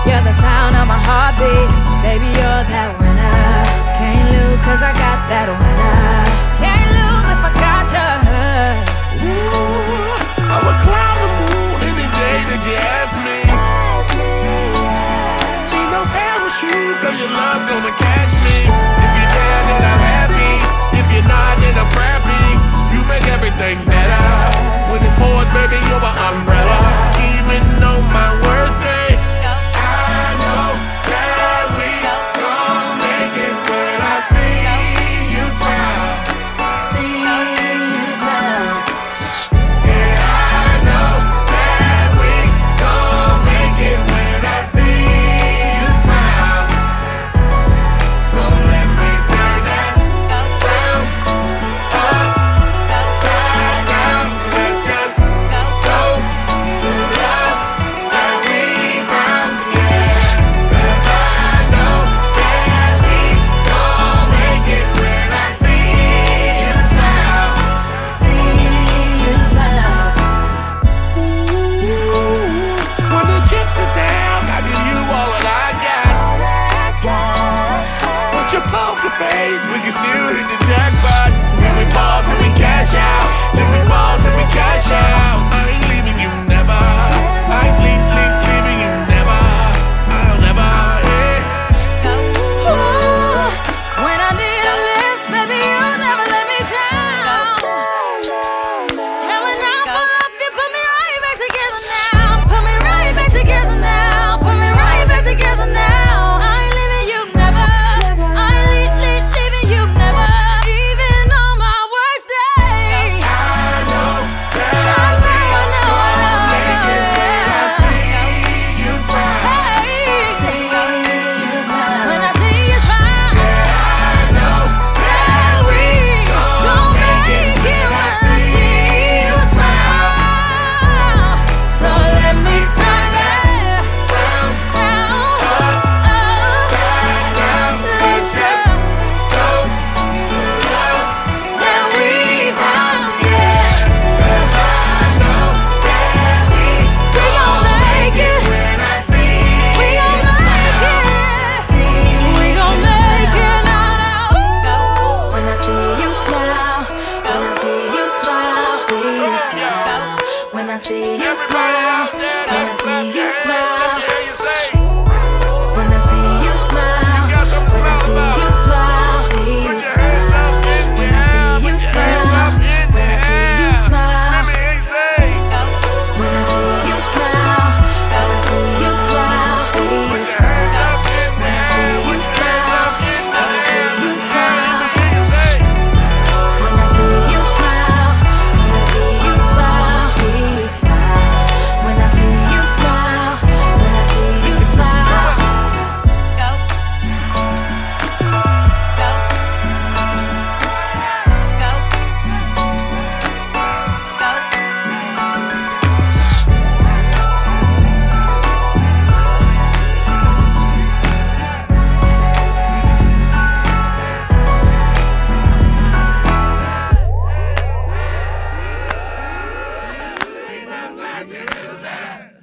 You're the sound of my heartbeat. Baby, you're that winner. Can't lose 'cause I got that winner. Can't lose if I got you. Ooh, I would climb the moon any day that you ask me. Need no parachute 'cause your love's gonna catch me. If you're down, then I'm happy. If you're not, then I'm crappy. You make everything better. When it pours, baby, you're my umbrella. Even though my worst day, I know that we gon' make it when I see you smile. See you smile. Yeah, I know that we gon' make it when I see you smile. So let me turn that frown upside down. Let's just toast to love that we found, yeah. 'Cause I know that we gon' make it when I see you smile. See you smile. When the chips are down, I give you all that I got. With your poker face, we can still hit the jackpot. Then we ball till we cash out. Then we ball till we cash out. I ain't leaving you never. I ain't leaving you never. I'll never, yeah. Ooh, when I need a lift, baby, you never let me down. And when I pull up, you put me right back together now. Put me right back together now. Put me right back together now. I ain't leaving you never. I ain't leaving you never. Even on my worst day. I know that I we know, gon' make it when I see you smile. Hey, See you smile. when I see you smile. I know that we gon' make it when I see you smile. So let me turn that Frown upside down. Let's just toast to love that we found, yeah. 'Cause I know that we gon' make it when I see We you gon' make smile. it. We gon' make it now. When I see you smile, when I see you smile, see you smile. When I see you smile, when I see you smile. When I see you smile, when I see you smile, see you smile. When I see you smile, when I see you smile. When I see you smile, when I see you smile, see you smile. When I see you smile, when I see you smile. When I see you smile, when I see you smile, see you smile. When I see you smile, when I see you smile. He's not like you.